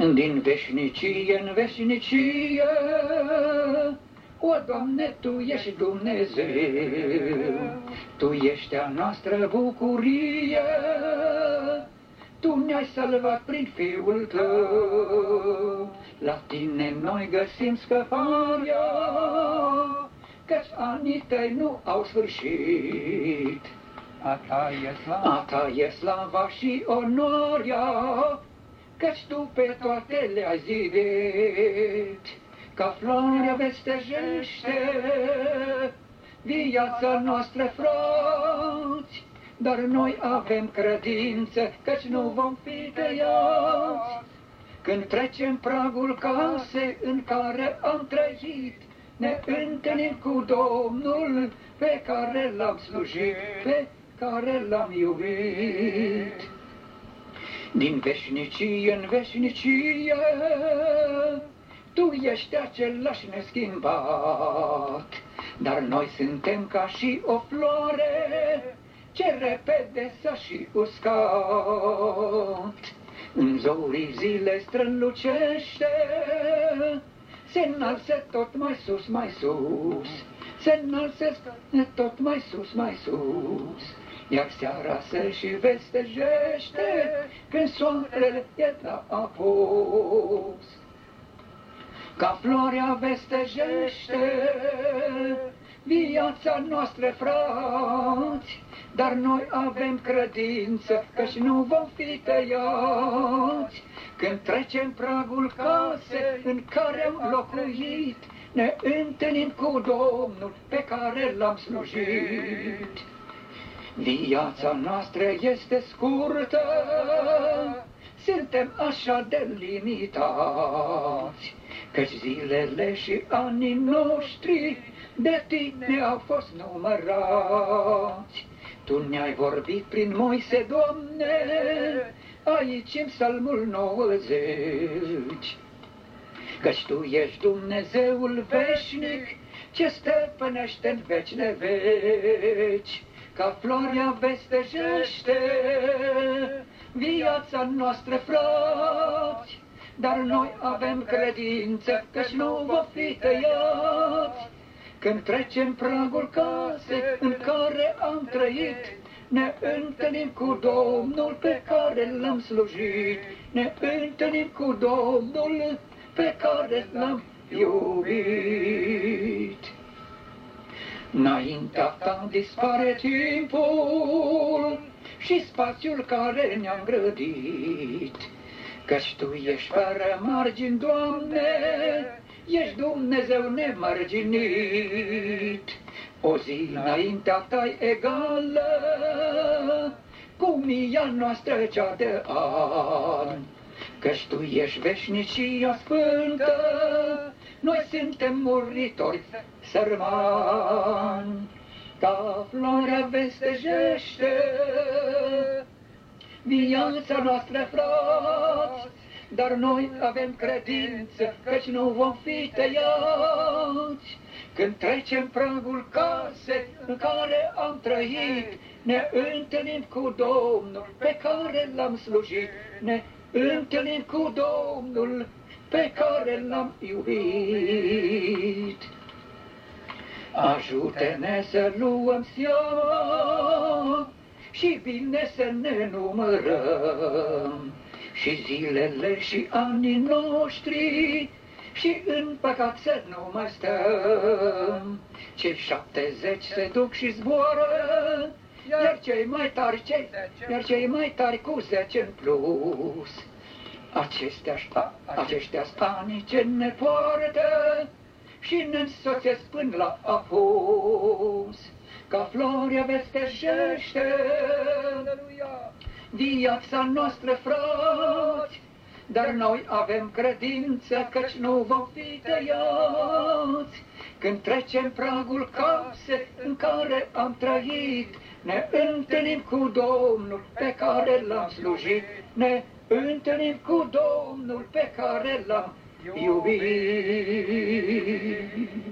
Din veșnicie în veșnicie, o, Doamne, Tu ești Dumnezeu, Tu ești a noastră bucurie, Tu ne-ai salvat prin Fiul Tău, la Tine noi găsim scăparea, căci anii Tăi nu au sfârșit. A Ta e slava și onoarea, căci Tu pe toate le-ai zidit. Ca floarea vestejește viața noastră, frați, dar noi avem credință, căci nu vom fi tăiați. Când trecem pragul casei în care am trăit, ne întâlnim cu Domnul pe care L-am slujit, pe care L-am iubit. Din veșnicie în veșnicie, Tu ești același neschimbat, dar noi suntem ca și o floare ce repede s-a și uscat. În zorii zile strălucește, se înalță tot mai sus, mai sus, se înalță tot mai sus, mai sus, iar seara se și vestejește când soarele e la apus. Ca floarea vestejește viața noastră, frați, dar noi avem credință, căci nu vom fi tăiați. Când trecem pragul casei în care am locuit, ne întâlnim cu Domnul pe care L-am slujit. Viața noastră este scurtă, suntem așa de limitați, căci zilele și anii noștri de Tine au fost numărați. Tu ne-ai vorbit prin Moise, Doamne, aici în Psalmul 90, căci Tu ești Dumnezeul veșnic, ce stăpânește în veci de veci. Ca floarea vestejește viața noastră, frați, dar noi avem credință, căci nu vom fi tăiați. Când trecem pragul casei în care am trăit, ne întâlnim cu Domnul pe care L-am slujit, ne întâlnim cu Domnul pe care L-am iubit. Înaintea Ta dispare timpul și spațiul care ne-a îngrădit, căci Tu ești fără margini, Doamne, ești Dumnezeu nemărginit. O zi înaintea Ta egală cu mia noastră cea de ani, căci Tu ești veșnicia sfântă, noi suntem muritori sărmani. Ca floarea vestejește viața noastră, frați, dar noi avem credință, căci nu vom fi tăiați. Când trecem pragul casei în care am trăit, ne întâlnim cu Domnul pe care L-am slujit, ne întâlnim cu Domnul pe care L-am iubit. Ajută-ne să luăm seama și bine să ne numărăm și zilele și anii noștri și în păcat să nu mai stăm. Cei 70 se duc și zboară, iar cei mai tari cu 10 în plus. Aceștia-s anii ce ne poartă și ne însoțesc până la apus. Ca floarea vestejește viața noastră, frați, dar noi avem credință, căci nu vom fi tăiați. Când trecem pragul casei în care am trăit, ne întâlnim cu Domnul pe care L-am slujit, ne întâlnim cu Domnul pe care L-am iubit.